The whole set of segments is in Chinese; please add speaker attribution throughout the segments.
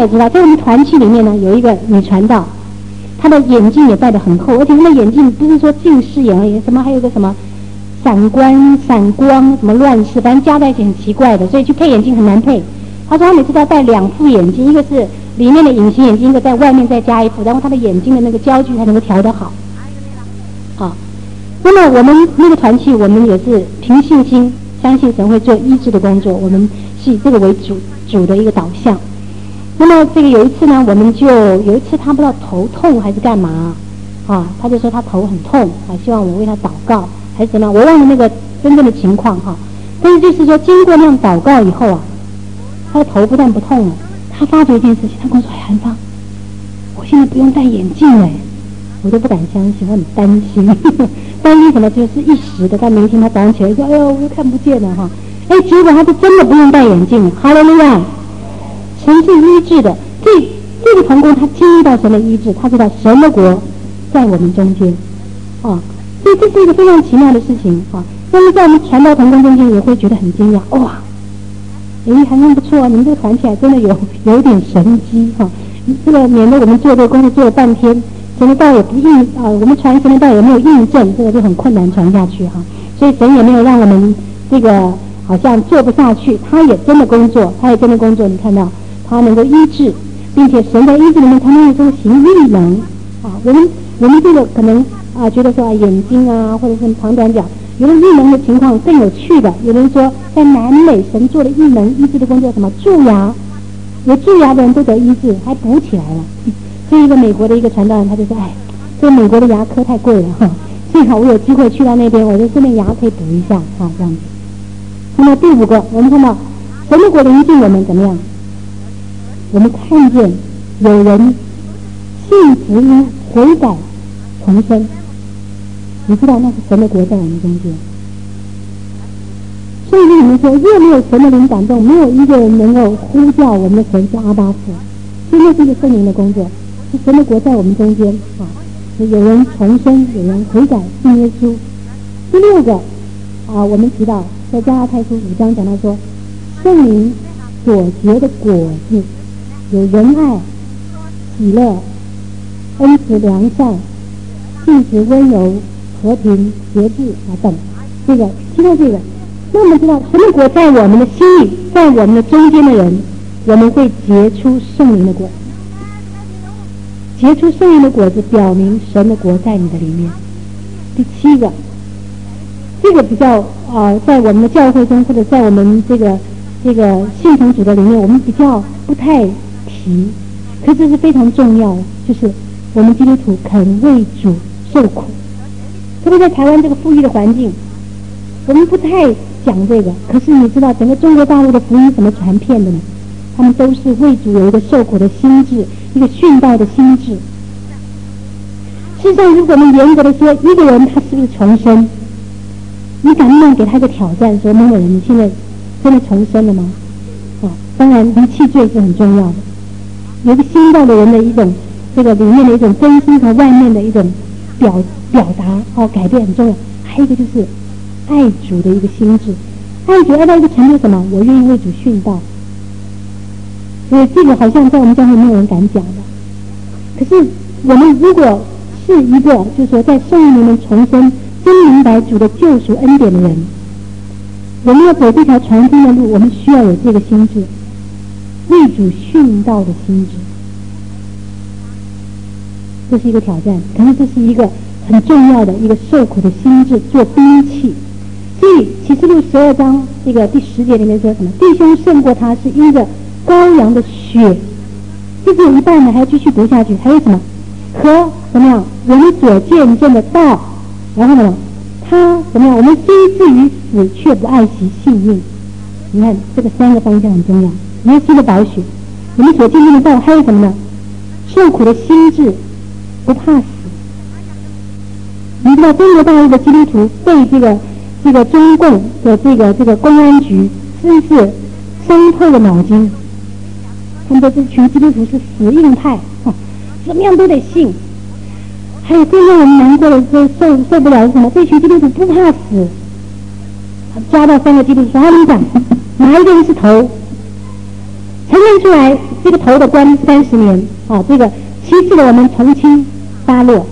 Speaker 1: 也知道，在我们团契里面呢，有一个女传道，她的眼镜也戴得很厚，而且她的眼镜不是说近视眼而已，什么还有个什么散光、什么乱视，反正加在一起很奇怪的，所以去配眼镜很难配。她说她每次都要戴2副眼镜，一个是里面的隐形眼镜，一个在外面再加一副，然后她的眼睛的那个焦距才能够调得好。好，那么我们那个团契，我们也是凭信心相信神会做医治的工作，我们是以这个为主的一个导向。那么这个有一次呢，我们就有一次他不知道头痛还是干嘛啊，他就说他头很痛啊，希望我为他祷告还是怎么样，我忘了那个真正的情况哈。但是就是说经过那样祷告以后啊，他的头不但不痛了，他发觉一件事情，他跟我说：“哎，韩芳，我现在不用戴眼镜了。”我都不敢相信，我很担心，担心什么？就是一时的，但明天他早上起来说：“哎呦，我看不见了哈。”哎，结果他就真的不用戴眼镜了。哈利路亚！神是医治的，这个同工他经历到神的医治，他知道神的国在我们中间，啊，所以这是一个非常奇妙的事情啊。那么在我们传道同工中间也会觉得很惊讶，哇，韩芳不错啊，你们这个团起来真的有一点神机哈。这个免得我们做这个工作做了半天，神的道也不印啊，我们传神的道也没有印证，这个就很困难传下去哈。所以神也没有让我们这个好像做不下去，他也真的工作，你看到他能够医治，并且神在医治里面他能够行异能啊。我们这个可能啊觉得说眼睛啊或者是长短脚，有的异能的情况更有趣的，有人说在南美神做的异能医治的工作，什么蛀牙，有蛀牙的人都得医治，还补起来了。所以一个美国的一个传道人他就说：“哎，这个美国的牙科太贵了哈，幸好我有机会去到那边，我就顺便牙可以补一下啊，这样子。”那么第5个，我们看到神的国临近我们怎么样？我们看见有人信福音悔改重生，你知道那是神的国在我们中间。所以你们说，若没有神的灵感动，没有一个人能够呼叫我们的神是阿爸父，所以那是一个圣灵的工作，是神的国在我们中间啊。有人重生，有人悔改信耶稣。第6个啊，我们提到在加拉太书5章讲到说，圣灵所结的果子有仁爱、喜乐、恩慈、良善、信实、温柔、和平、节制啊等。这个听到这个，那我们知道神的国在我们的心里，在我们的中间的人，我们会结出圣灵的果子。结出圣灵的果子，表明神的国在你的里面。第7个，这个比较在我们的教会中，或者在我们这个信从主的里面，我们比较不太提，可是这是非常重要的，就是我们基督徒肯为主受苦。特别在台湾这个富裕的环境，我们不太讲这个，可是你知道整个中国大陆的福音怎么传遍的呢？他们都是为主有一个受苦的心智，一个殉道的心智。事实上，如果我们严格的说，一个人他是不是重生，你敢不敢给他一个挑战，说某某人你现在真的重生了吗？当然离弃罪是很重要的，有一个新造的人的一种这个里面的一种真心和外面的一种表达改变很重要。还有一个就是爱主的一个心智，爱主爱到一个程度，什么？我愿意为主殉道。所以这个好像在我们教会没有人敢讲的。可是我们如果是一个就是说在圣灵里面重生，真明白主的救赎恩典的人，我们要走这条传福音的路，我们需要有这个心智，为主殉道的心智。这是一个挑战，可是这是一个很重要的一个受苦的心智做兵器。所以启示录12章这个第10节里面说什么？弟兄胜过他是因着羔羊的血，这只有一半呢，还要继续读下去。还有什么？和怎么样？我们所见证的道，然后呢？他怎么样？我们虽至于死，却不爱惜性命。你看这个3个方向很重要。耶稣的宝血，我们所见证的道，还有什么呢？受苦的心智，不怕死。你知道中国大陆的基督徒被这个中共的这个公安局真是伤透了脑筋。他们说这群基督徒是死硬派，怎么样都得信。还有更让我们难过的是受不了是什么？这群基督徒不怕死，抓到3个基督徒说：“你讲哪一个人是头？承认出来这个头的关30年，这个7次的我们从轻发落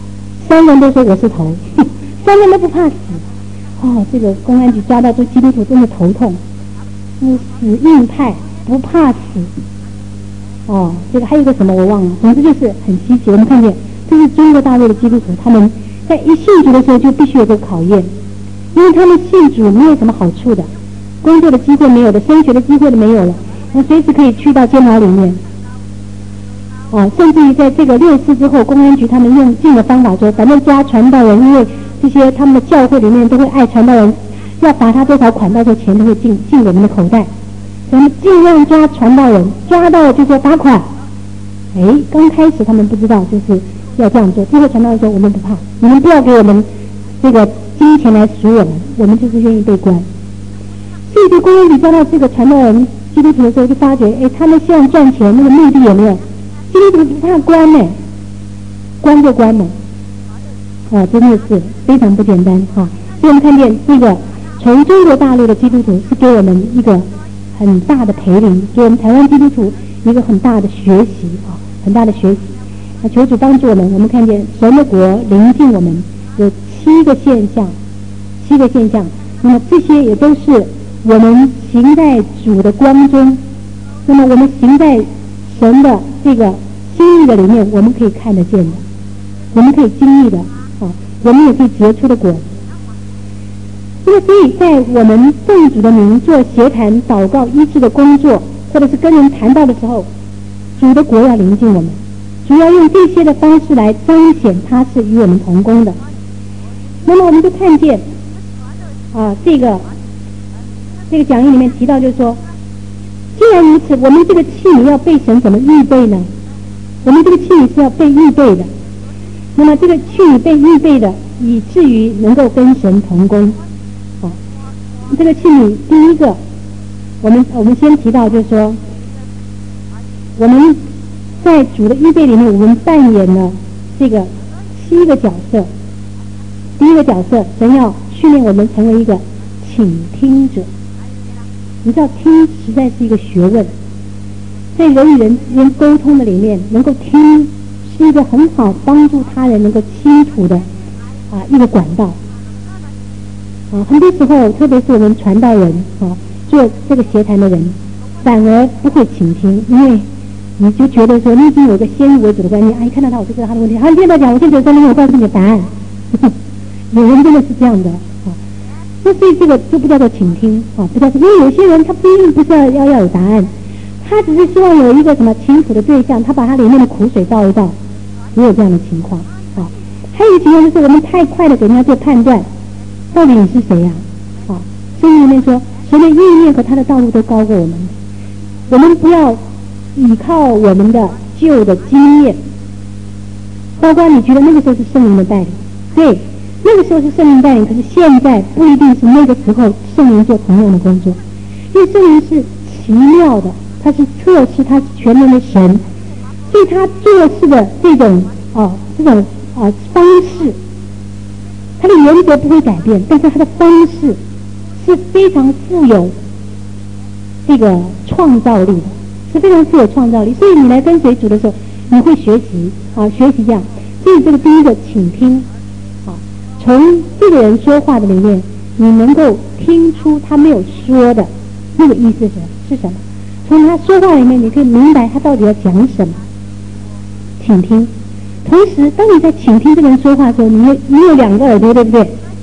Speaker 1: ，3人都说我是头，3人都不怕死。这个公安局抓到这基督徒真的头痛，死硬派，不怕死。这个还有一个什么我忘了，总之就是很稀奇。我们看见这是中国大陆的基督徒，他们在一信主的时候就必须有这个考验，因为他们信主没有什么好处的，工作的机会没有的，升学的机会都没有了，随时可以去到监牢里面。甚至于在这个6次之后，公安局他们用尽了方法说，反正抓传道人，因为这些他们的教会里面都会爱传道人，要罚他多少款，到时候钱都会进我们的口袋。我们尽量抓传道人，抓到了就说罚款。刚开始他们不知道就是要这样做，最后传道人说我们不怕，你们不要给我们这个金钱来赎我们就是愿意被关。所以这公安局抓到这个传道人基督徒的时候，就发觉他们希望赚钱，那个目的有没有？基督徒不怕关关就关了。真的是非常不简单所以我们看见这个从中国大陆的基督徒是给我们一个很大的培灵，给我们台湾基督徒一个很大的学习很大的学习。求主帮助我们，我们看见神的国临近我们有7个现象，那么这些也都是我们行在主的光中，那么我们行在神的这个心意的里面，我们可以看得见的，我们可以经历的我们也可以结出的果子。那么所以在我们奉主的名做协谈、祷告、医治的工作，或者是跟人谈到的时候，主的国要临近我们，主要用这些的方式来彰显他是与我们同工的。那么我们就看见这个讲义里面提到，就是说，既然如此，我们这个器皿要被神怎么预备呢？我们这个器皿是要被预备的。那么这个器皿被预备的，以至于能够跟神同工。这个器皿第一个，我们先提到，就是说，我们在主的预备里面，我们扮演了这个7个角色。第一个角色，神要训练我们成为一个倾听者。你知道，听实在是一个学问，在人与人之间沟通的里面，能够听是一个很好帮助他人能够清楚的一个管道。很多时候，特别是我们传道人做这个协谈的人，反而不会倾听，因为你就觉得说你已经有一个先入为主的观念，一看到他我就知道他的问题，你听到讲，我现在在那边我告诉你答案。有人真的是这样的那所以这个就不叫做倾听不叫做，因为有些人他不一定不是要有答案，他只是希望有一个什么倾吐的对象，他把他里面的苦水倒一倒，也有这样的情况还有一个情况就是我们太快的给人家做判断，到底你是谁呀圣经里面说，神的意念和他的道路都高过我们，我们不要依靠我们的旧的经验，包括你觉得那个时候是圣灵的带领，对，那个时候是圣灵带领，可是现在不一定是那个时候圣灵做同样的工作，因为圣灵是奇妙的，他是测试，他是全能的神，所以他做事的这种方式，他的原则不会改变，但是他的方式是非常富有这个创造力的，是非常富有创造力。所以你来跟随主的时候，你会学习学习这样。所以这个第一个倾听从这个人说话的里面，你能够听出他没有说的那个意思是什么，从他说话里面你可以明白他到底要讲什么。倾听，同时当你在倾听这个人说话的时候，你有2个耳朵，对不对？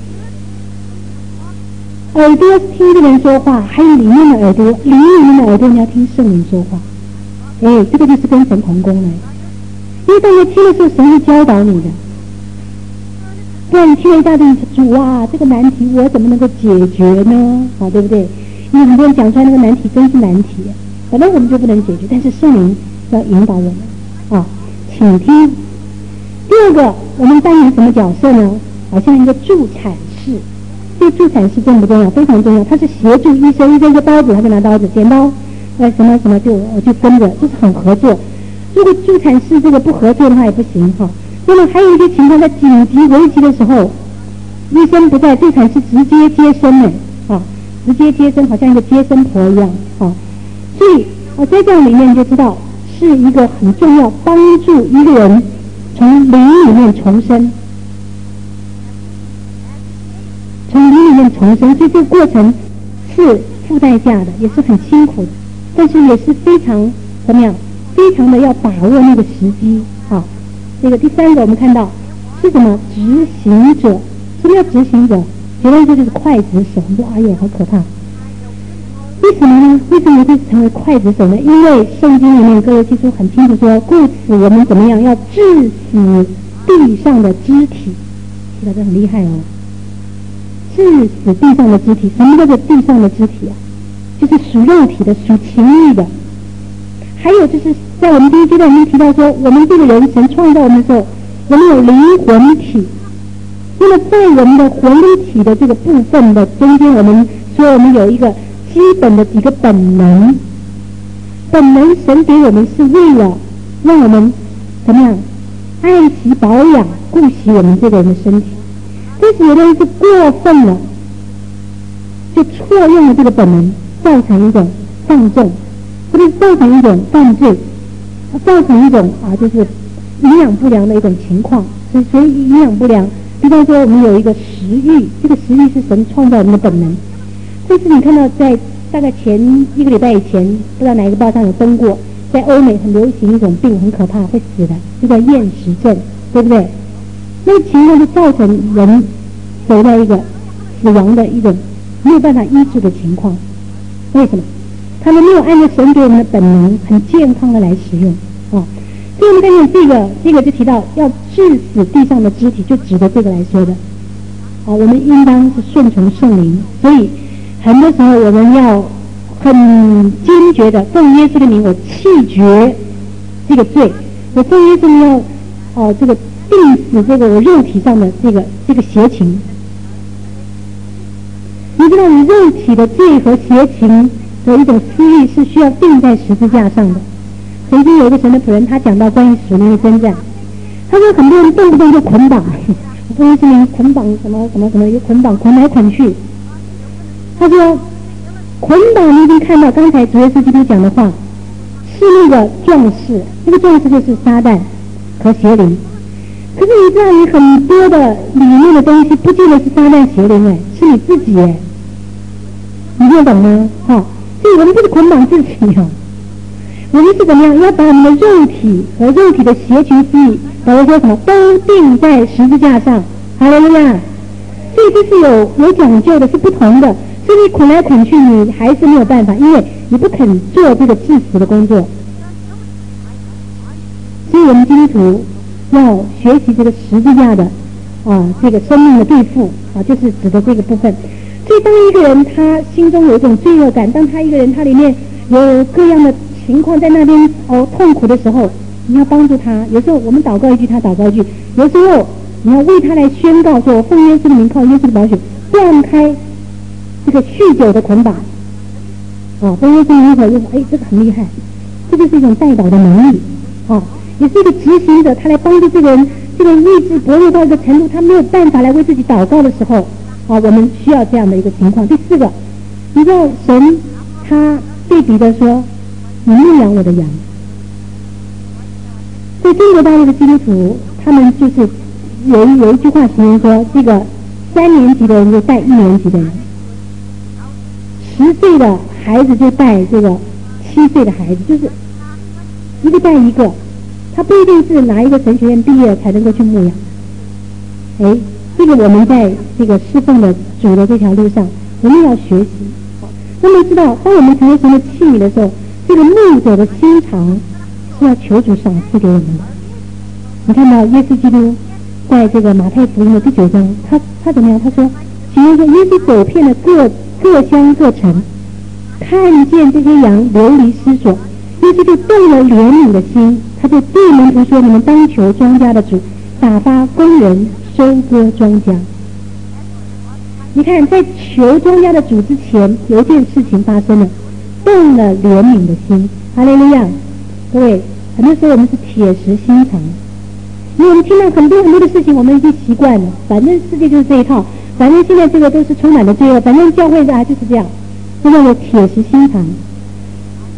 Speaker 1: 耳朵听这个人说话，还有里面的耳朵，里面的耳朵你要听圣灵说话。这个就是跟神同工了。因为当你听的时候，神会教导你的。不然你听了一大堆，主这个难题我怎么能够解决呢？对不对？因为很多人讲出来那个难题真是难题，本来我们就不能解决，但是圣灵要引导我们倾听。第二个，我们扮演什么角色呢？好像一个助产士。这个助产士重不重要？非常重要。他是协助医生，医生一个刀子，他就拿刀子；剪刀，什么什么就跟着，就是很合作。如果助产士这个不合作的话也不行那么还有一些情况，在紧急危急的时候，医生不在，助产士直接接生直接接生，好像一个接生婆一样所以在这样里面就知道是一个很重要，帮助一个人从灵里面重生，从灵里面重生，所以这个过程是付代价的，也是很辛苦的，但是也是非常怎么样，非常的要把握那个时机啊。这个第三个我们看到是什么？执行者。什么叫执行者？简单说就是刽子手。你说哎呦好可怕，为什么呢？为什么会成为刽子手呢？因为圣经里面各位记住很清楚说，故此我们怎么样要治死地上的肢体，这个很厉害哦。治死地上的肢体，什么叫做地上的肢体啊？就是属肉体的，属情欲的。还有就是在我们第一阶段已经提到说，我们这个人神创造我们的时候，我们有灵魂体。那么在我们的魂灵体的这个部分的中间，我们说我们有一个基本的几个本能。本能神给我们是为了让我们怎么样爱惜保养顾惜我们这个人的身体。但是有的人是过分了，就错用了这个本能，造成一种放纵，或者造成一种犯罪，造成一种就是营养不良的一种情况。所以营养不良，比方说我们有一个食欲，这个食欲是神创造我们的本能。这次你看到在大概前1个礼拜以前，不知道哪一个报上有登过，在欧美很流行一种病，很可怕，会死的，就叫厌食症，对不对？那个情况就造成人走到一个死亡的一种没有办法医治的情况。为什么？他们没有按照神给我们的本能很健康的来使用所以我们看见这个就提到要治死地上的肢体，就指着这个来说的我们应当是顺从圣灵。所以很多时候我们要很坚决的奉耶稣的名，我弃绝这个罪，我奉耶稣的名要这个定死这个我肉体上的这个邪情。你知道你肉体的罪和邪情的一种私欲是需要钉在十字架上的。曾经有一个神的仆人，他讲到关于属灵的征战，他说很多人动不动就捆绑，奉耶稣名捆绑什么又捆绑，捆来捆去。他说捆绑你已经看到刚才主耶稣基督讲的话，是那个壮士，那个壮士就是撒旦和邪灵。可是你知道你很多的里面的东西不见得是撒旦邪灵是你自己你听懂吗？所以我们不是捆绑自己我们是怎么样？要把我们的肉体和肉体的邪情私欲，保罗说什么都钉在十字架上。哈利路亚！所以这是有讲究的，是不同的。所以你捆来捆去，你还是没有办法，因为你不肯做这个致死的工作。所以我们基督徒要学习这个十字架的这个生命的对付就是指的这个部分。所以当一个人他心中有一种罪恶感，当他一个人他里面有各样的情况在那边痛苦的时候，你要帮助他。有时候我们祷告一句，他祷告一句；有时候你要为他来宣告说：“我奉耶稣的名，靠耶稣的宝血，断开这个酗酒的捆绑。”奉耶稣的名口就说：“这个很厉害，这就是一种带导的能力也是一个执行者，他来帮助这个人，这个意志薄弱到一个程度，他没有办法来为自己祷告的时候我们需要这样的一个情况。第四个，你知道神他对彼得说：“你牧养我的羊。”在中国大陆的基督徒，他们就是有一句话形容说，这个3年级的人就带1年级的人，10岁的孩子就带这个7岁的孩子，就是一个带一个。他不一定是哪一个神学院毕业才能够去牧养。这个我们在这个侍奉的主的这条路上，我们要学习。那么知道，当我们成为神的器皿的时候，这个牧者的心肠是要求主赏赐给我们的。你看到耶稣基督在这个马太福音的第9章，他怎么样？他说：“请问说，耶稣走遍了各乡各城，看见这些羊流离失所，耶稣就动了怜悯的心，他就对门徒说：你们当求庄稼的主打发工人收割庄稼。”你看，在求庄稼的主之前，有一件事情发生了，动了怜悯的心。哈利路亚！各位，很多时候我们是铁石心肠，因为我们听到很多的事情，我们已经习惯了，反正世界就是这一套，反正现在这个都是充满了罪恶，反正教会就是这样，这叫做铁石心肠。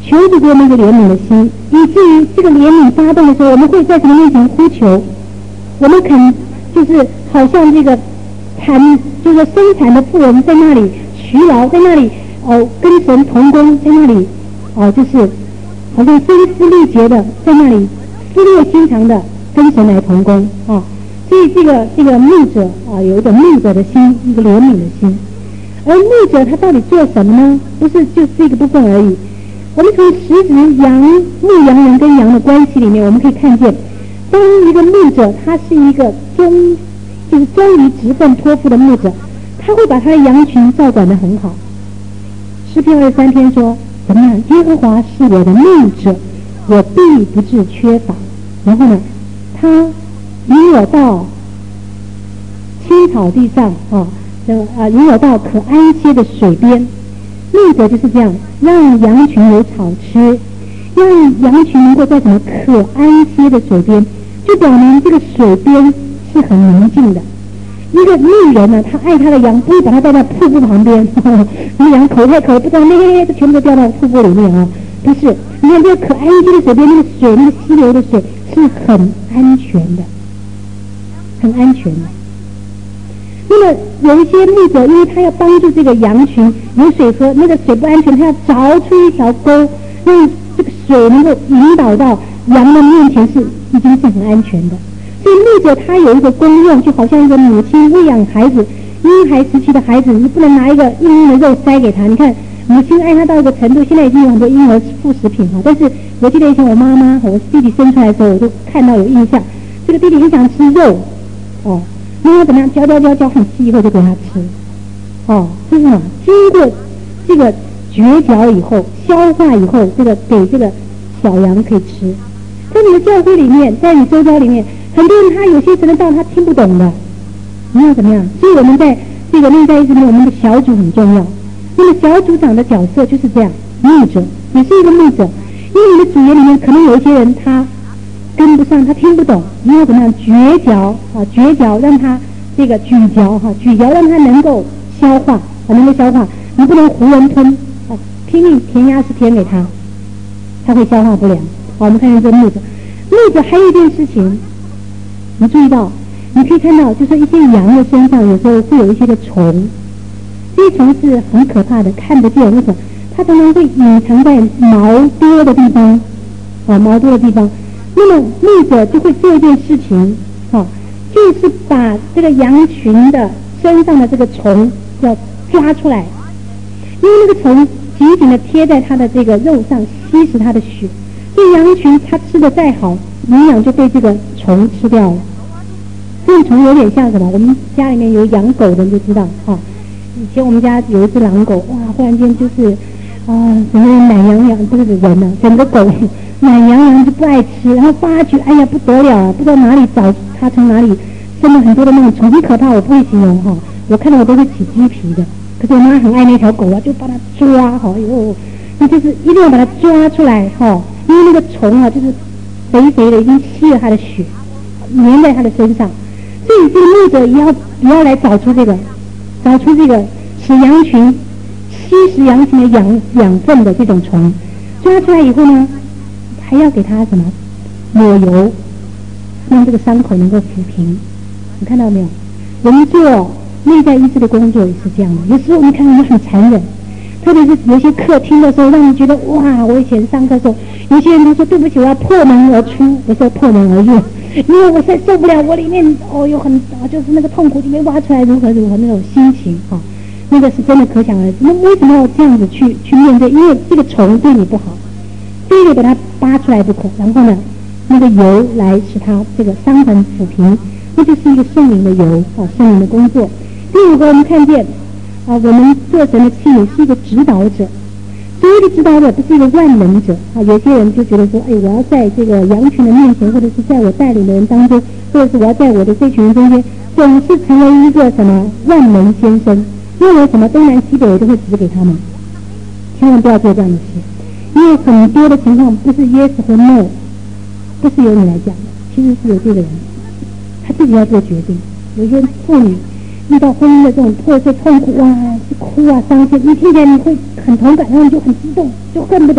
Speaker 1: 求主给我们一个怜悯的心，以至于这个怜悯发动的时候，我们会在神的面前呼求，我们肯就是好像这个就是生产的妇人在那里劬劳，在那里跟神同工，在那里就是好像声嘶力竭的在那里撕裂心肠的跟神来同工啊。所以这个牧者有一个牧者的心，一个怜悯的心。而牧者他到底做什么呢？不是就这个部分而已。我们从实质牧羊人跟羊的关系里面，我们可以看见，当一个牧者他是一个忠于职分托付的牧者，他会把他的羊群照管得很好。诗篇23篇说怎么样？耶和华是我的牧者，我必不致缺乏。然后呢，他引我到青草地上引我到可安歇的水边。牧者就是这样，让羊群有草吃，让羊群能够在什么可安歇的水边，就表明这个水边是很宁静的。一个牧人呢，他爱他的羊，不会把它带到瀑布旁边，那羊口太渴，不知道那全部都掉到瀑布里面啊。不是，你看这个可安歇的水边，那个水，那个溪流的水是很安全的，很安全的。那么有一些牧者，因为他要帮助这个羊群有水喝，那个水不安全，他要凿出一条沟，让这个水能够引导到羊的面前，已经是很安全的。所以牧者他有一个功用，就好像一个母亲喂养孩子，婴孩时期的孩子，你不能拿一个硬硬的肉塞给他。你看母亲爱他到一个程度，现在已经有很多婴儿副食品但是我记得以前我妈妈我弟弟生出来的时候，我就看到有印象，这个弟弟很想吃肉妈妈怎么样嚼很细以后就给他吃这是什么？经过这个咀嚼以后消化以后，这个给这个小羊可以吃。在你的教会里面，在你周遭里面，很多人他有些神的道他听不懂的，你要怎么样？所以我们在这个内在意识里面，我们的小组很重要。那么小组长的角色就是这样，牧者也是一个牧者，因为你的组员里面可能有一些人他跟不上，他听不懂，你要怎么样咀嚼让他这个咀嚼让他能够消化你不能囫囵吞拼命填鸭式填给他会消化不良。我们看看这个牧者还有一件事情，你注意到，你可以看到，就是一些羊的身上有时候会有一些的虫，这些虫是很可怕的，看不见，为什么？它常常会隐藏在毛多的地方那么牧者就会做一件事情就是把这个羊群的身上的这个虫要抓出来，因为那个虫紧紧的贴在它的这个肉上，吸食它的血，所以羊群它吃的再好，营养就被这个虫吃掉了。这种虫有点像什么？我们家里面有养狗的就知道以前我们家有一只狼狗，忽然间就是整个人懒洋洋，不是人呢，整个狗懒洋洋就不爱吃，然后发觉哎呀不得了不知道哪里找，它从哪里生了很多的那种虫，很可怕，我不会形容我看到我都会起鸡皮的。可是我妈很爱那条狗就把它抓那就是一定要把它抓出来因为那个虫就是肥肥的，已经吸了它的血，粘在它的身上。所以这个牧者也要来找出这个使羊群吸食羊群的养分的这种虫，抓出来以后呢，还要给它什么抹油，让这个伤口能够抚平。你看到没有？我们做内在医治的工作也是这样的，有时候我们看到我们很残忍，特别是有些课听的时候，让你觉得哇！我以前上课的时候，有些人他说对不起，我要破门而出，我说破门而入，因为我实在受不了，我里面有很就是那个痛苦就没挖出来，如何那种心情那个是真的可想而知。那为什么要这样子去面对？因为这个虫对你不好，非得把它扒出来不可。然后呢，那个油来使它这个伤痕抚平，那就是一个圣灵的油圣灵的工作。第五个，我们看见我们做神的器皿是一个指导者。所谓的指导者不是一个万能者有些人就觉得说，我要在这个羊群的面前，或者是在我带领的人当中，或者是我要在我的这群人中间，总是成为一个什么万能先生，因为什么东南西北我都会指给他们。千万不要做这样的事，因为很多的情况不是 yes 或 no， 不是由你来讲的，其实是由这个人他自己要做决定。有些妇女遇到婚姻的这种破碎痛苦是哭伤心，你听起来你会很同感，然后你就很激动，就恨不得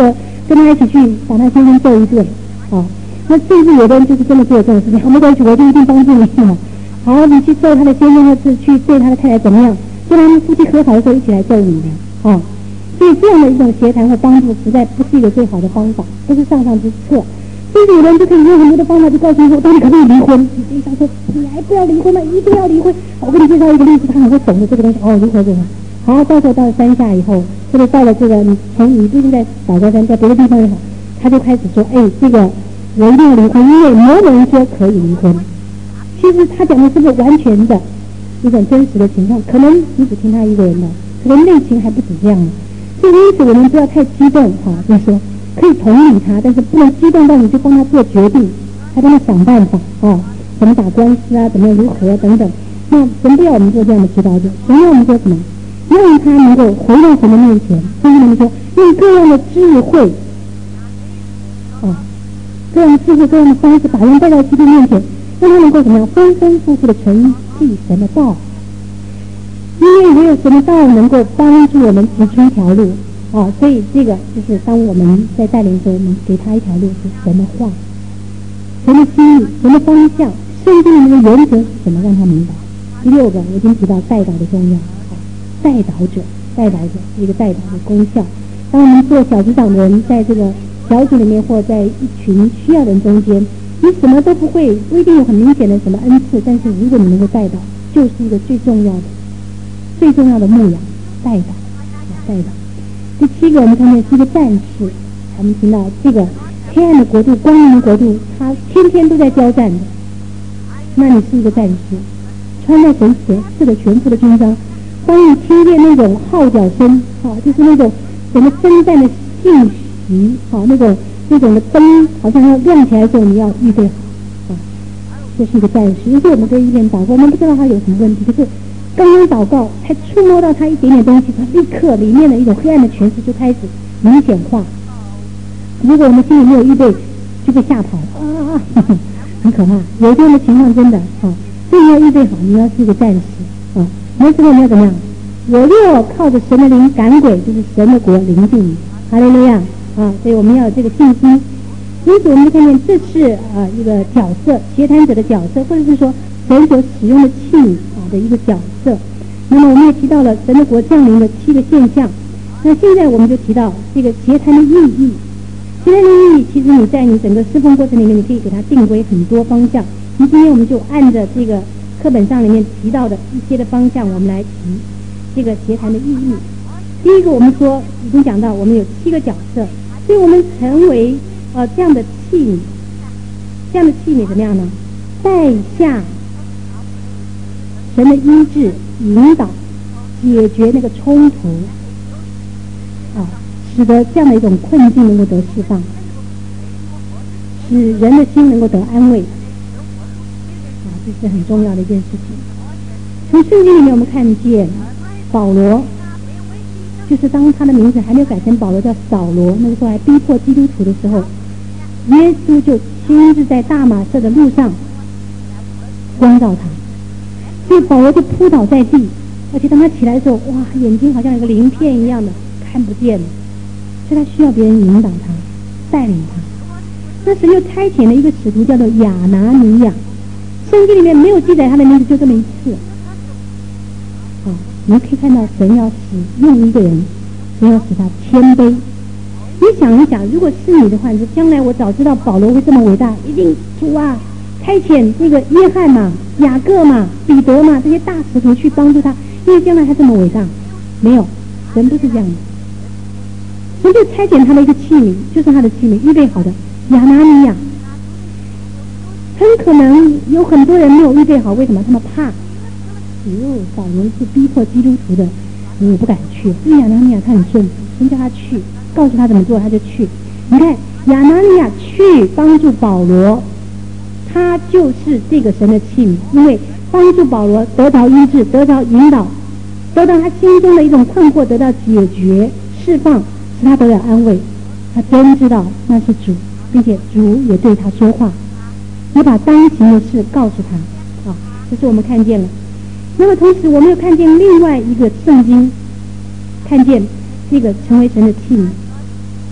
Speaker 1: 跟他一起去把他先生揍一顿，那甚至有的人就是真的做这种事情，没关系，我就一定帮助你嘛。好，你去揍他的先生，或是去对他的太太怎么样？就他们夫妻和好的时候一起来揍你的，所以这样的一种协谈或帮助，实在不是一个最好的方法，不是上之策。甚至有人就可以用很多的方法去告诉你说，到底可不可以离婚？你想说，你还不要离婚吗？一定要离婚！我给你介绍一个例子，他很会懂得这个东西。如何？好，到时候到了山下以后，或者到了这个你不一定在宝高山，在别的地方也好，他就开始说，这个我一定要离婚，因为某人说可以离婚。其实他讲的是个完全的一种真实的情况，可能你只听他一个人的，可能内情还不止这样。所以因此我们不要太激动，就是说可以同理他，但是不能激动到你就帮他做决定，还帮他想办法怎么打官司啊，怎么样如何等等。那神不要我们做这样的指导者，神要我们做什么？让他能够回到神的面前，所以我们说用各样的智慧各样的智慧各样的方式把人带到基督面前，让他能够怎么样丰丰富富的承继神的道，因为唯有神的道能够帮助我们指出一条路所以这个就是当我们在带领的时候，我们给他一条路是神的话，神的心意，神的方向，圣经里面的原则是什么，让他明白。第六个我已经提到带导的重要，带导者一个带导的功效。当我们做小组长的人，在这个小组里面或在一群需要的人中间，你什么都不会，不一定有很明显的什么恩赐，但是如果你能够带导，就是一个最重要的牧养，带导。第七个我们看见是一个战士，我们听到这个黑暗的国度光明的国度，他天天都在交战的，那你是一个战士，穿在神赐的全副的军装，当你听见那种号角声就是那种整个征战的信息那种的灯好像要亮起来的时候，你要预备好这是一个战士。有时候我们跟一个人祷告，我们不知道他有什么问题，可是刚刚祷告才触摸到他一点点东西，他立刻里面的一种黑暗的权势就开始明显化。如果我们心里没有预备，就被吓跑很可怕。有这样的情况真的所以你要预备好，你要是一个战士那时候你要怎么样？我若靠着神的灵赶鬼，就是神的国临近你，哈利路亚所以我们要有这个信心。因此我们就看见这是一个角色，协谈者的角色，或者是说神所使用的器皿的一个角色。那么我们也提到了神的国降临的7个现象。那现在我们就提到这个协谈的意义。协谈的意义，其实你在你整个侍奉过程里面，你可以给它定规很多方向。那今天我们就按着这个课本上里面提到的一些的方向，我们来提这个协谈的意义。第一个，我们说已经讲到，我们有7个角色，所以我们成为这样的器皿。这样的器皿怎么样呢？带下神的医治、引导、解决那个冲突使得这样的一种困境能够得释放，使人的心能够得安慰这是很重要的一件事情。从圣经里面我们看见保罗，就是当他的名字还没有改成保罗，叫扫罗，那个时候还逼迫基督徒的时候，耶稣就亲自在大马色的路上光照他，所以保罗就扑倒在地，而且当他起来的时候，哇，眼睛好像有个鳞片一样的看不见了，所以他需要别人引导他，带领他。那时又差遣了一个使徒叫做亚拿尼亚，圣经里面没有记载他的名字，就这么一次你们可以看到神要使用一个人，神要使他谦卑。你想一想，如果是你的话，你说将来我早知道保罗会这么伟大，一定主差遣那个约翰嘛、雅各嘛、彼得嘛，这些大使徒去帮助他，因为将来他这么伟大。没有，神不是这样的，神就差遣他的一个器皿，就是他的器皿预备好的亚拿尼亚。很可能有很多人没有预备好，为什么？他们怕保罗是逼迫基督徒的，我不敢去。因为亚拿尼亚他很顺服，神叫他去，告诉他怎么做他就去。你看亚拿尼亚去帮助保罗，他就是这个神的器皿，因为帮助保罗得着医治，得着引导，得到他心中的一种困惑得到解决释放，使他得到安慰。他真知道那是主，并且主也对他说话，也把当行的事告诉他这是我们看见了。那么同时我们又看见另外一个圣经，看见这个成为神的器皿，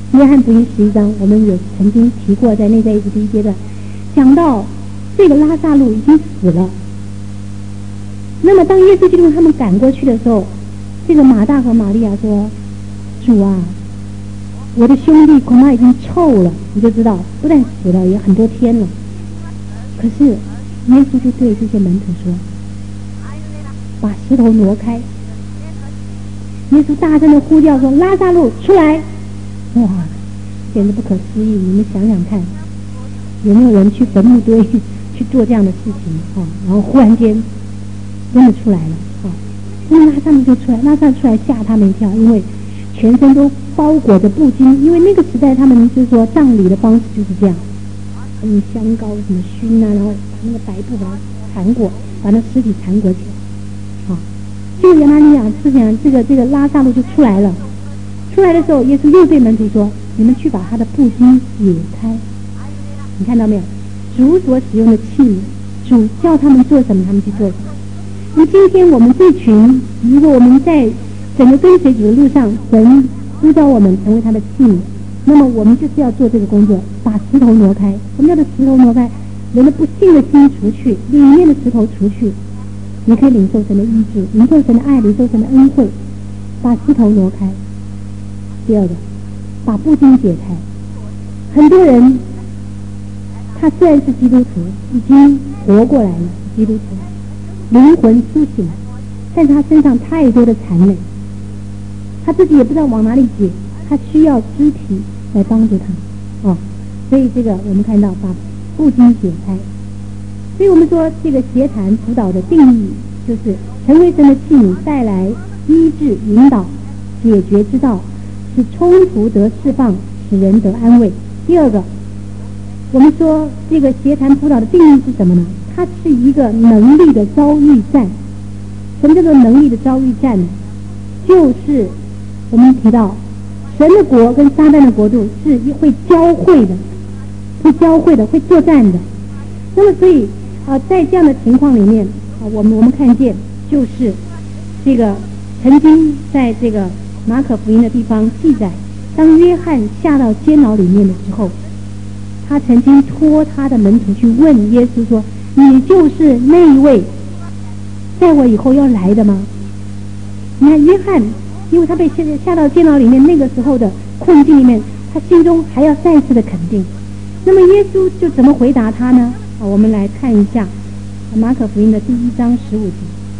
Speaker 1: 约翰福音11章，我们有曾经提过，在内在医治第一阶段，讲到这个拉撒路已经死了。那么当耶稣基督他们赶过去的时候，这个马大和玛利亚说：“主啊，我的兄弟恐怕已经臭了。”你就知道，不但死了，也很多天了。可是耶稣就对这些门徒说：“把石头挪开。”耶稣大声的呼叫说：“拉撒路出来！”哇，简直不可思议！你们想想看，有没有人去坟墓堆去做这样的事情啊？然后忽然间真的出来了啊！那么拉撒路就出来，拉撒路出来吓他们一跳，因为全身都包裹着布巾，因为那个时代他们就是说葬礼的方式就是这样，用香膏什么熏啊，然后把那个白布把它缠裹，把那尸体缠裹起来。啊，这个亚拿尼亚之前这个拉撒路就出来了。出来的时候，耶稣又对门徒说：“你们去把他的布巾解开。”你看到没有？主所使用的器皿，主叫他们做什么，他们去做什么。那么今天我们这群，如果我们在整个跟随主的路上，神呼召我们成为他的器皿，那么我们就是要做这个工作，把石头挪开。什么叫做石头挪开？人的不幸的心除去，里面的石头除去，你可以领受神的医治，领受神的爱，领受神的恩惠，把石头挪开。第二个，把布巾解开。很多人他虽然是基督徒，已经活过来了，基督徒灵魂苏醒，但是他身上太多的残累，他自己也不知道往哪里解，他需要肢体来帮助他所以这个我们看到把布巾解开。所以我们说这个协谈辅导的定义就是成为神的器皿，带来医治、引导、解决之道，使冲突得释放，使人得安慰。第二个，我们说这个协谈辅导的定义是什么呢？它是一个能力的遭遇战。什么叫做能力的遭遇战呢？就是我们提到神的国跟撒旦的国度是会交汇的，会作战的。那么所以在这样的情况里面我们看见就是这个曾经在这个马可福音的地方记载，当约翰下到监牢里面的时候，他曾经托他的门徒去问耶稣说：“你就是那一位在我以后要来的吗？”你看约翰，因为他被下到监牢里面，那个时候的困境里面，他心中还要再次的肯定。那么耶稣就怎么回答他呢？我们来看一下马可福音的第1章15节。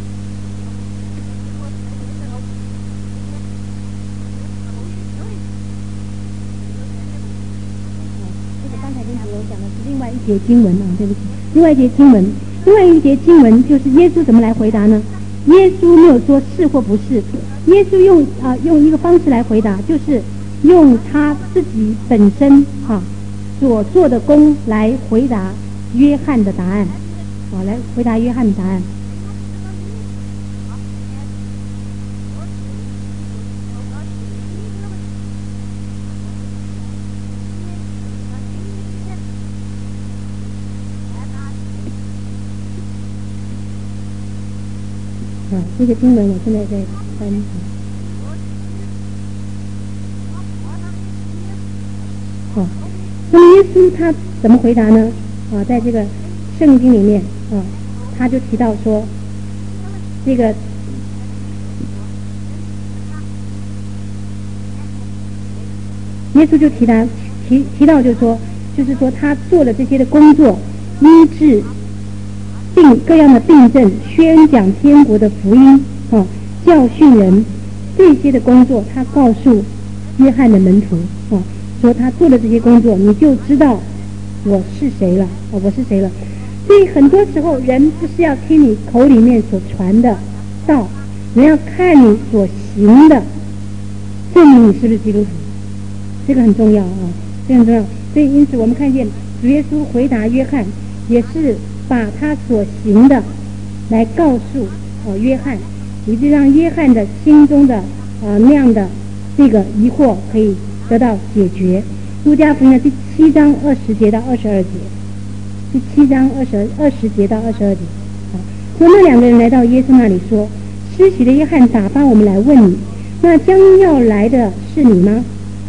Speaker 1: 讲的是另外一节经文对不起，另外一节经文就是耶稣怎么来回答呢？耶稣没有说是或不是，耶稣用一个方式来回答，就是用他自己本身所做的功来回答约翰的答案来回答约翰的答案。这个经文我现在在翻那么耶稣他怎么回答呢？在这个圣经里面他就提到说，这个耶稣就提到就是说他做了这些的工作，医治各样的病症，宣讲天国的福音教训人，这些的工作他告诉约翰的门徒说他做了这些工作，你就知道我是谁了所以很多时候人不是要听你口里面所传的道，人要看你所行的证明你是不是基督徒，这个很重要这个很重要。所以因此我们看见主耶稣回答约翰，也是把他所行的来告诉约翰，以致让约翰的心中的那样的这个疑惑可以得到解决。路加福音的第7章20节到22节，第7章20节到22节说那两个人来到耶稣那里说：“施洗的约翰打发我们来问你，那将要来的是你吗？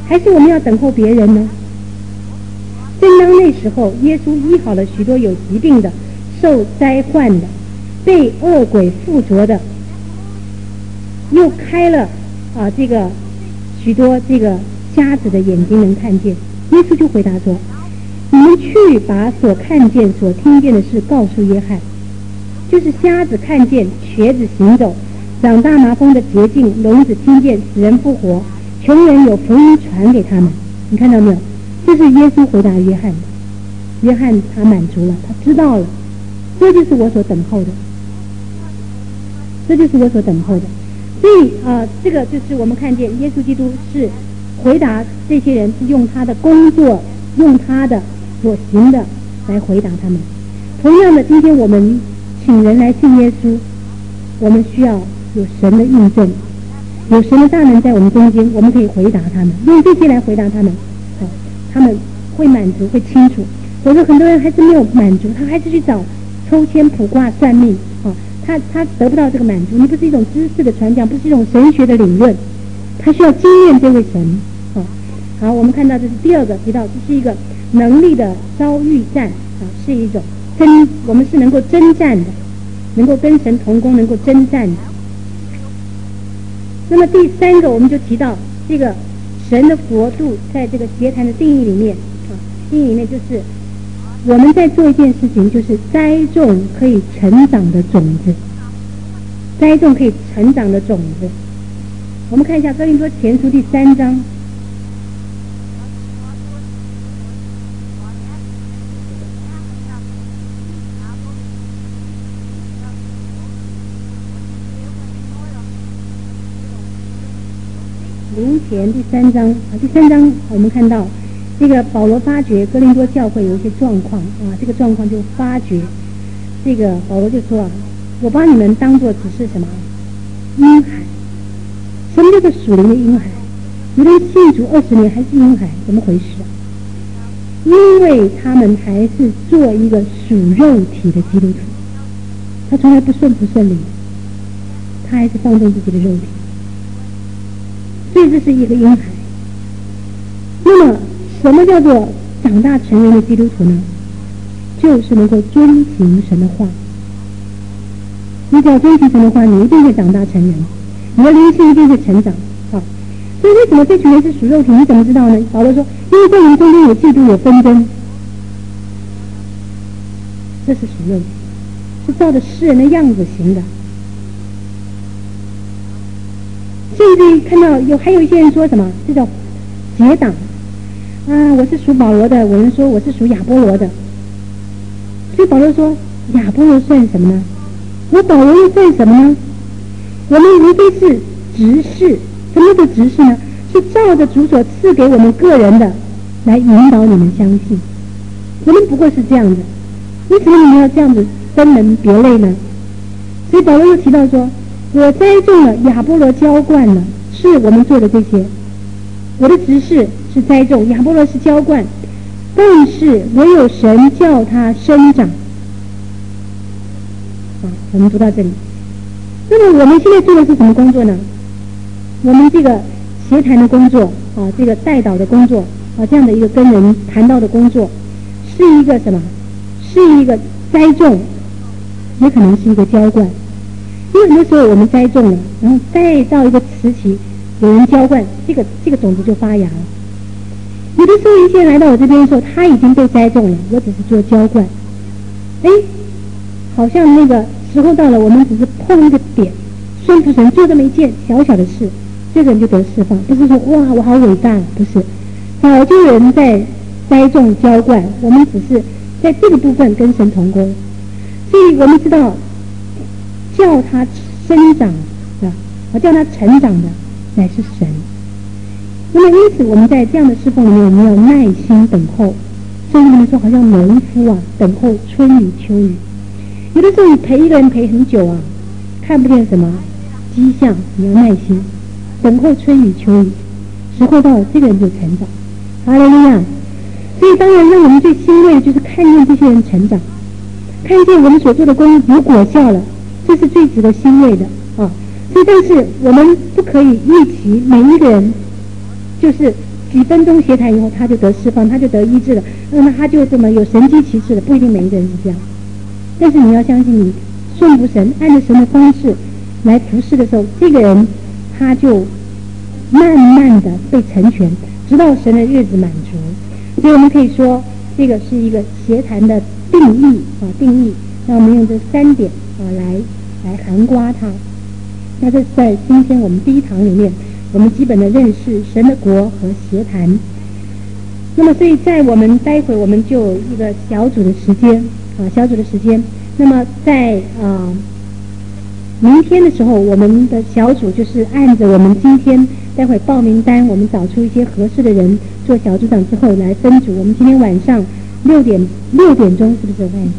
Speaker 1: 还是我们要等候别人呢？正当那时候，耶稣医好了许多有疾病的、受灾患的、被恶鬼附着的，又开了这个许多这个瞎子的眼睛能看见。耶稣就回答说：你们去把所看见所听见的事告诉约翰，就是瞎子看见，瘸子行走，长大麻风的洁净，聋子听见，死人复活，穷人有福音传给他们。你看到没有？这是耶稣回答约翰的。约翰他满足了，他知道了，这就是我所等候的，这就是我所等候的。所以这个就是我们看见耶稣基督是回答这些人，是用他的工作，用他的所行的来回答他们。同样的，今天我们请人来信耶稣，我们需要有神的印证，有神的大能在我们中间，我们可以回答他们，用这些来回答他们，他们会满足，会清楚。否则很多人还是没有满足，他还是去找抽签卜卦算命，他得不到这个满足。你不是一种知识的传讲，不是一种神学的理论，他需要经验这位神。好，我们看到这是第二个提到，这是一个能力的遭遇战，是一种我们是能够征战的，能够跟神同工，能够征战的。那么第三个，我们就提到这个神的国度在这个协谈的定义里面，定义里面就是我们在做一件事情，就是栽种可以成长的种子，栽种可以成长的种子。我们看一下哥林多前书第3章。灵前第3章第3章我们看到这个保罗发觉哥林多教会有一些状况这个状况就发觉这个保罗就说我把你们当作只是什么婴孩。什么叫做属灵的婴孩？有人信主20年还是婴孩，怎么回事因为他们还是做一个属肉体的基督徒，他从来不顺灵，他还是放纵自己的肉体，所以这是一个婴孩。那么什么叫做长大成人的基督徒呢？就是能够遵行神的话。你只要遵行神的话，你一定会长大成人，你的灵性一定会成长。所以为什么这群人是属肉体？你怎么知道呢？保罗说，因为在你们中间有嫉妒有纷争，这是属肉体，是照着世人的样子行的。甚至看到还有一些人说什么，这叫结党我是属保罗的，有人说我是属亚波罗的。所以保罗说，亚波罗算什么呢？我保罗又算什么呢？我们无非是执事。什么叫执事呢？是照着主所赐给我们个人的来引导你们相信。我们不过是这样的，为什么你们要这样子分门别类呢？所以保罗又提到说，我栽种了，亚波罗浇灌了，是我们做的这些。我的执事是栽种，亚波罗是浇灌，但是唯有神叫它生长。我们读到这里。那么我们现在做的是什么工作呢？我们这个协谈的工作这个代祷的工作这样的一个跟人谈到的工作，是一个什么？是一个栽种，也可能是一个浇灌。因为很多时候我们栽种了，然后再到一个时期，有人浇灌，这个种子就发芽了。有的时候一些人来到我这边的时候，他已经被栽种了，我只是做浇灌。好像那个时候到了，我们只是碰一个点，顺服神做这么一件小小的事，这个人就得释放。不是说哇我好伟大，不是，早就有人在栽种浇灌，我们只是在这个部分跟神同工。所以我们知道叫他生长的叫他成长的乃是神。那么因此我们在这样的侍奉里面，我们要耐心等候。所以我们说好像农夫等候春雨秋雨。有的时候你陪一个人陪很久看不见什么迹象，你要耐心等候春雨秋雨，时候到了，这个人就成长。哈利路亚！所以当然让我们最欣慰的就是看见这些人成长，看见我们所做的工有果效了，这是最值得欣慰的所以但是我们不可以预期每一个人就是几分钟协谈以后他就得释放，他就得医治了，那他就这么有神迹奇事了，不一定每一个人是这样。但是你要相信，你顺服神，按照神的方式来服侍的时候，这个人他就慢慢的被成全，直到神的日子满足。所以我们可以说，这个是一个协谈的定义啊，定义。那我们用这3点啊来涵刮它。那这是在今天我们第一堂里面，我们基本的认识神的国和协谈。那么所以在我们待会我们就有一个小组的时间啊，小组的时间。那么在明天的时候，我们的小组就是按着我们今天待会报名单，我们找出一些合适的人做小组长之后来分组。我们今天晚上6点钟是不是？我看一下，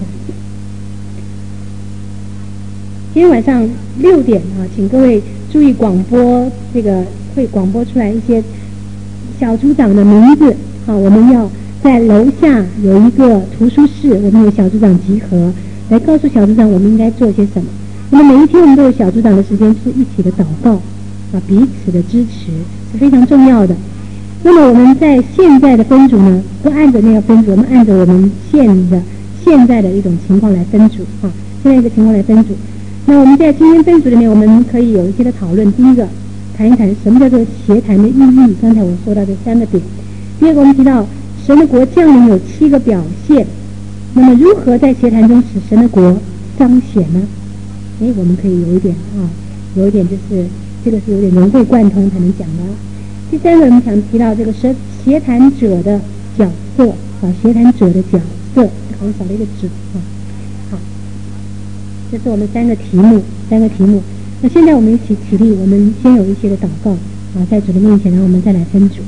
Speaker 1: 今天晚上6点啊，请各位注意广播，这个会广播出来一些小组长的名字啊。我们要在楼下有一个图书室，我们有小组长集合，来告诉小组长我们应该做些什么。那么每一天我们都有小组长的时间，是一起的祷告啊，彼此的支持是非常重要的。那么我们在现在的分组呢，不按着那个分组，我们按着我们现在的一种情况来分组啊，现在一个情况来分组。那我们在今天分组里面，我们可以有一些的讨论。第一个，谈一谈什么叫做协谈的意义。刚才我说到这3个点。第二个，我们提到神的国降临有7个表现。那么如何在协谈中使神的国彰显呢？我们可以有一点就是这个是有点融会贯通才能讲的。第3个，我们想提到这个协谈者的角色啊，协谈者的角色，好像少了一个指啊。好，这是我们3个题目。那现在我们一起起立，我们先有一些的祷告啊，在主的面前，然后我们再来分组。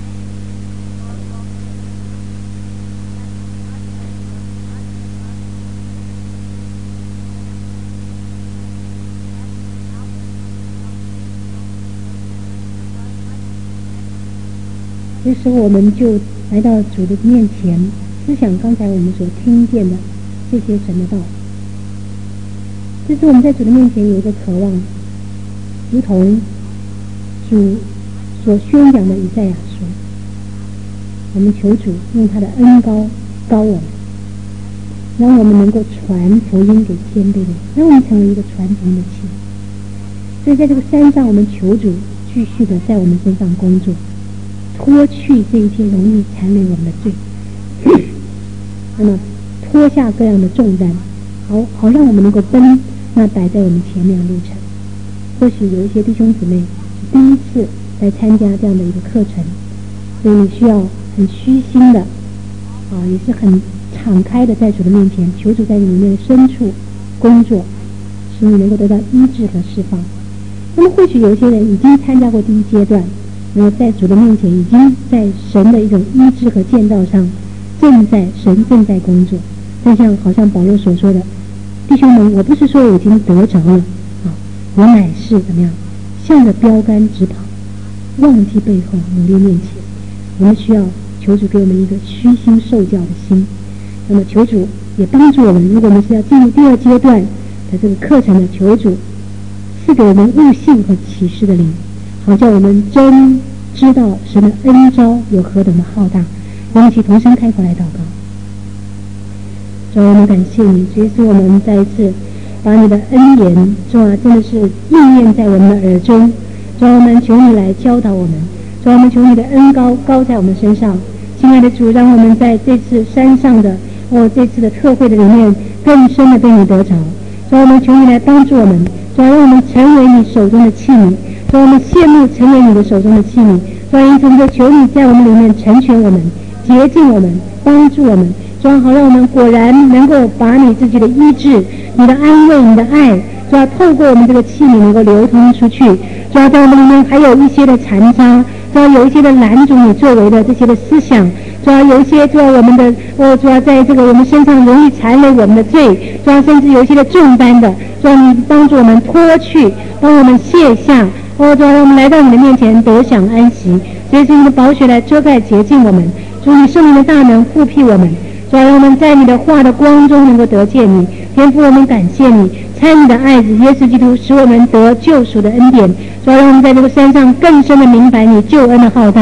Speaker 1: 这时候我们就来到主的面前，思想刚才我们所听见的这些神的道。这是我们在主的面前有一个渴望，如同主所宣讲的以赛亚书，我们求主用他的恩膏我们，让我们能够传福音给谦卑的人，让我们成为一个传福音的器皿。所以在这个山上，我们求主继续的在我们身上工作，脱去这一切容易缠累我们的罪，那么脱下各样的重担，好让我们能够奔那摆在我们前面的路程。或许有一些弟兄姊妹是第一次来参加这样的一个课程，所以你需要很虚心的也是很敞开的在主的面前，求主在你里面的深处工作，使你能够得到医治和释放。那么或许有一些人已经参加过第一阶段，然后在主的面前已经在神的一种医治和建造上神正在工作。但好像保罗所说的，弟兄们，我不是说我已经得着了我乃是怎么样，向着标杆直跑，忘记背后，努力面前。我们需要求主给我们一个虚心受教的心。那么求主也帮助我们，如果我们是要进入第2阶段的这个课程的，求主赐给我们悟性和启示的灵，好叫我们真知道神的恩召有何等的浩大。我们一起同声开口来祷告。主啊，我们感谢你，主耶稣，我们再一次把你的恩言，主啊，真的是应验在我们的耳中。主啊，我们求你来教导我们，主啊，我们求你的恩高在我们身上。亲爱的主，让我们在这次山上的这次的特会的里面更深的被你得着。主啊，我们求你来帮助我们，主啊，让我们成为你手中的器皿。主啊，我们羡慕成为你的手中的器皿。主啊，因此我们就求你在我们里面成全我们，洁净我们，帮助我们。主啊，好让我们果然能够把你自己的医治、你的安慰、你的爱，主啊，透过我们这个器皿能够流通出去。主啊，在我们里面还有一些的残渣，主啊，有一些的拦阻你作为的这些的思想，主啊，有一些主啊我们的主啊，在这个我们身上容易缠累我们的罪，主啊，甚至有一些的重担的，主啊，你帮助我们脱去，帮我们卸下，主啊，让我们来到你的面前得享安息。所以是你的宝血来遮盖洁净我们，主你圣灵的大能复辟我们。主啊，让我们在你的话的光中能够得见你。天父，我们感谢你，参你的爱子耶稣基督使我们得救赎的恩典。主啊，让我们在这个山上更深的明白你救恩的浩大。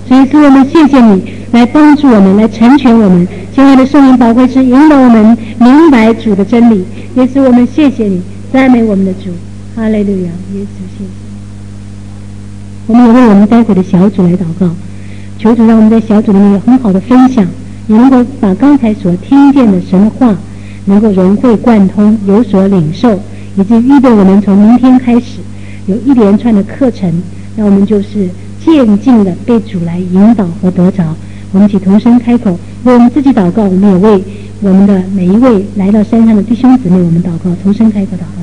Speaker 1: 所以说我们谢谢你来帮助我们，来成全我们。亲爱的圣灵宝贵师引导我们明白主的真理。耶稣，我们谢谢你，赞美我们的主，哈利路亚。耶稣，谢谢。我们也为我们待会的小组来祷告，求主让我们在小组里面有很好的分享，也能够把刚才所听见的神的话能够融会贯通，有所领受，以及预备我们从明天开始有一连串的课程，让我们就是渐进的被主来引导和得着。我们一起同声开口，为我们自己祷告，我们也为我们的每一位来到山上的弟兄姊妹我们祷告，同声开口祷告。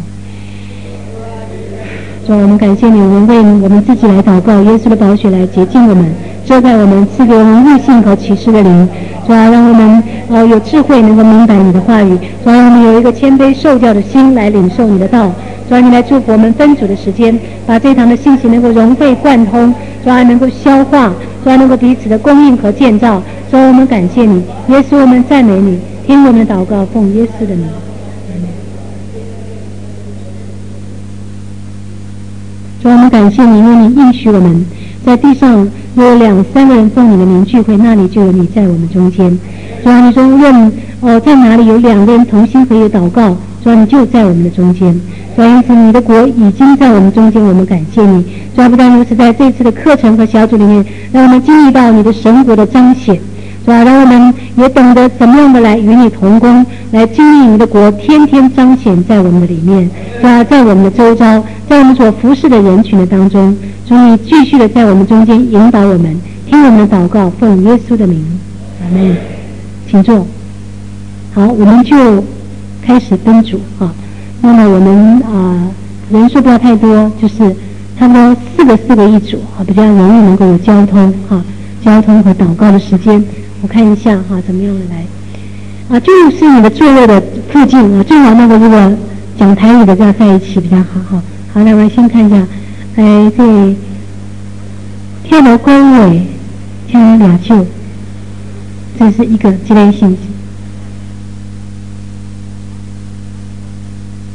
Speaker 1: 主，我们感谢你，我们为我们自己来祷告，耶稣的宝血来洁净我们，遮盖我们，赐给我们悟性和启示的灵。主啊，让我们有智慧，能够明白你的话语。主啊，让我们有一个谦卑受教的心来领受你的道。主啊，你来祝福我们分组的时间，把这堂的信息能够融会贯通。主啊，能够消化，主啊，能够彼此的供应和建造。主啊，我们感谢你，耶稣，我们赞美你，听我们的祷告，奉耶稣的名。主啊，我们感谢你，因为你应许我们在地上有2、3个人奉你的名聚会，那里就有你在我们中间。主啊，你说愿在哪里有2个人同心合意祷告，主啊，你就在我们的中间。主啊，因此你的国已经在我们中间，我们感谢你。主啊，不但如此，在这次的课程和小组里面，让我们经历到你的神国的彰显。主啊，让我们也懂得怎么样的来与你同工，来经历你的国天天彰显在我们的里面。主啊，在我们的周遭，在我们所服侍的人群的当中，主你继续的在我们中间引导我们，听我们的祷告，奉耶稣的名，阿们。请坐。好，我们就开始分组啊。那么我们人数不要太多，就是差不多4个一组啊，比较容易能够有交通交通和祷告的时间。我看一下怎么样的来就是你的座位的附近最好那个如果讲台语的这样在一起比较好好，那我们先看一下，这跳楼恭维跳2就，这是一个积累信息。